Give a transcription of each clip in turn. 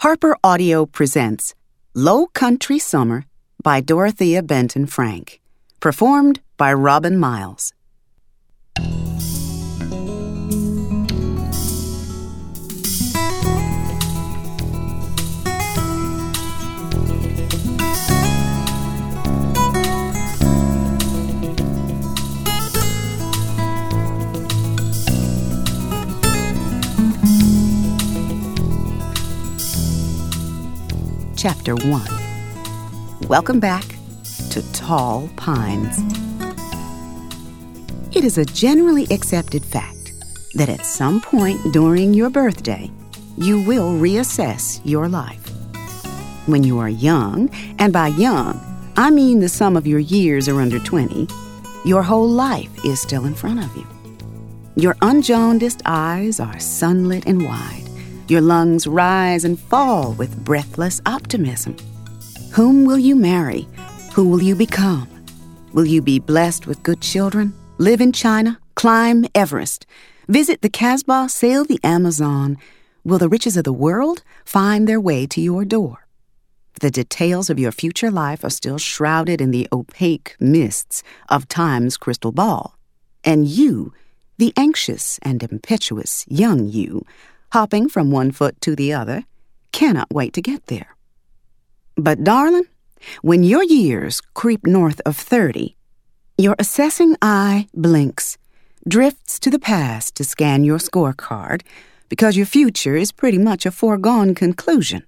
Harper Audio presents Low Country Summer by Dorothea Benton Frank, performed by Robin Miles. Chapter 1. Welcome back to Tall Pines. It is a generally accepted fact that at some point during your birthday, you will reassess your life. When you are young, and by young, I mean the sum of your years are under 20, your whole life is still in front of you. Your unjaundiced eyes are sunlit and wide. Your lungs rise and fall with breathless optimism. Whom will you marry? Who will you become? Will you be blessed with good children, live in China, climb Everest, visit the Casbah, sail the Amazon? Will the riches of the world find their way to your door? The details of your future life are still shrouded in the opaque mists of time's crystal ball. And you, the anxious and impetuous young you, hopping from one foot to the other, cannot wait to get there. But darling, when your years creep north of 30, your assessing eye blinks, drifts to the past to scan your scorecard, because your future is pretty much a foregone conclusion.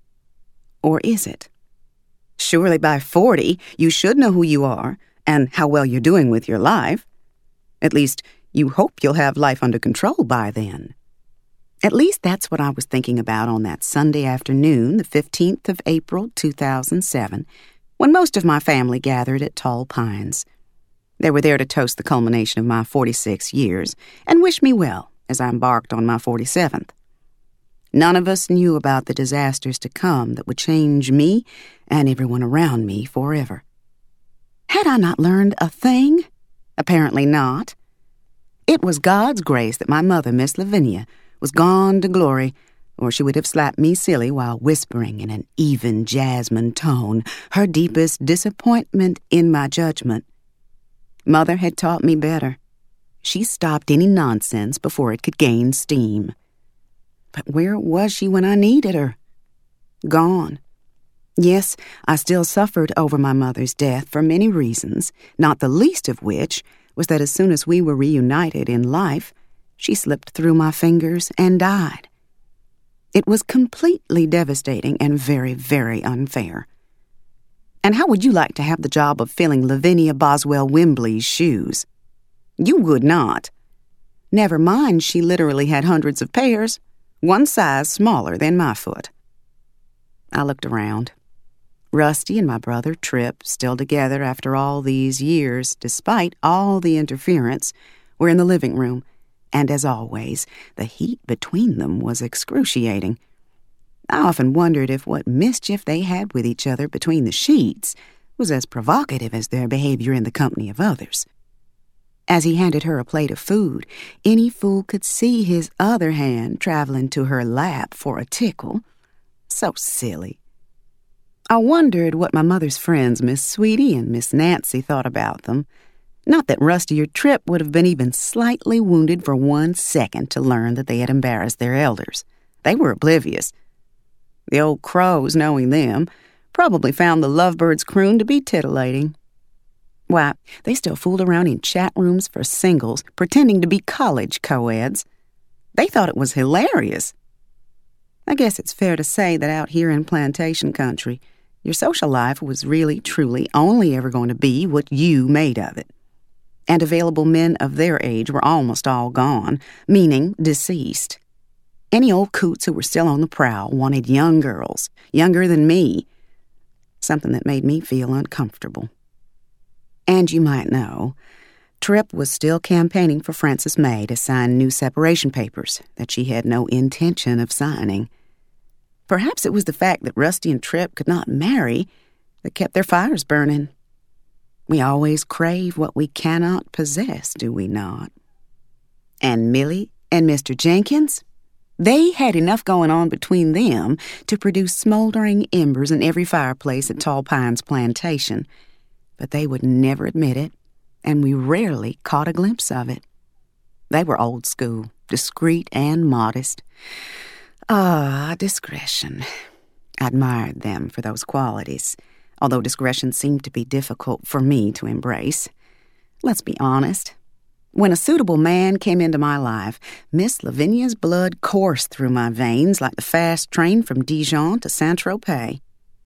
Or is it? Surely by 40, you should know who you are and how well you're doing with your life. At least, you hope you'll have life under control by then. At least that's what I was thinking about on that Sunday afternoon, the 15th of April, 2007, when most of my family gathered at Tall Pines. They were there to toast the culmination of my 46 years and wish me well as I embarked on my 47th. None of us knew about the disasters to come that would change me and everyone around me forever. Had I not learned a thing? Apparently not. It was God's grace that my mother, Miss Lavinia, was gone to glory, or she would have slapped me silly while whispering in an even jasmine tone her deepest disappointment in my judgment. Mother had taught me better. She stopped any nonsense before it could gain steam. But where was she when I needed her? Gone. Yes, I still suffered over my mother's death for many reasons, not the least of which was that as soon as we were reunited in life, she slipped through my fingers and died. It was completely devastating and very, very unfair. And how would you like to have the job of filling Lavinia Boswell Wembley's shoes? You would not. Never mind, she literally had hundreds of pairs, one size smaller than my foot. I looked around. Rusty and my brother Trip, still together after all these years, despite all the interference, were in the living room. And as always, the heat between them was excruciating. I often wondered if what mischief they had with each other between the sheets was as provocative as their behavior in the company of others. As he handed her a plate of food, any fool could see his other hand traveling to her lap for a tickle. So silly. I wondered what my mother's friends, Miss Sweetie and Miss Nancy, thought about them. Not that Rusty or Trip would have been even slightly wounded for 1 second to learn that they had embarrassed their elders. They were oblivious. The old crows, knowing them, probably found the lovebirds' croon to be titillating. Why, they still fooled around in chat rooms for singles, pretending to be college co-eds. They thought it was hilarious. I guess it's fair to say that out here in plantation country, your social life was really, truly only ever going to be what you made of it. And available men of their age were almost all gone, meaning deceased. Any old coots who were still on the prowl wanted young girls, younger than me, something that made me feel uncomfortable. And you might know, Trip was still campaigning for Frances May to sign new separation papers that she had no intention of signing. Perhaps it was the fact that Rusty and Trip could not marry that kept their fires burning. We always crave what we cannot possess, do we not? And Millie and Mr. Jenkins? They had enough going on between them to produce smoldering embers in every fireplace at Tall Pines Plantation, but they would never admit it, and we rarely caught a glimpse of it. They were old school, discreet and modest. Discretion. I admired them for those qualities, although discretion seemed to be difficult for me to embrace. Let's be honest. When a suitable man came into my life, Miss Lavinia's blood coursed through my veins like the fast train from Dijon to Saint-Tropez.